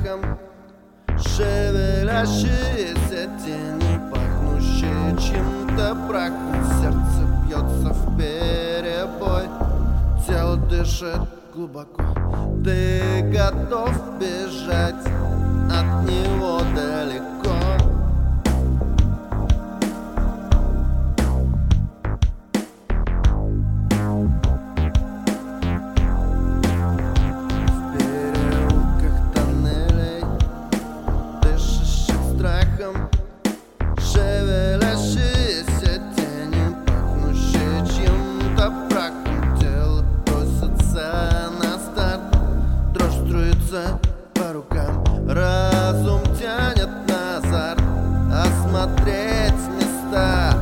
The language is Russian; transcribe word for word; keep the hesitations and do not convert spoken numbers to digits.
страхом. Шевелящиеся тени, пахнущие чем-то прахом. Сердце бьется вперебой, тело дышит глубоко. Ты готов бежать от него далеко. В переулках тоннелей, дышащих страхом, шевелящиеся тени, пахнущие чем-то прахом. Тело просится на старт, дрожь струится по рукам. Разум тянет назад, осмотреть места.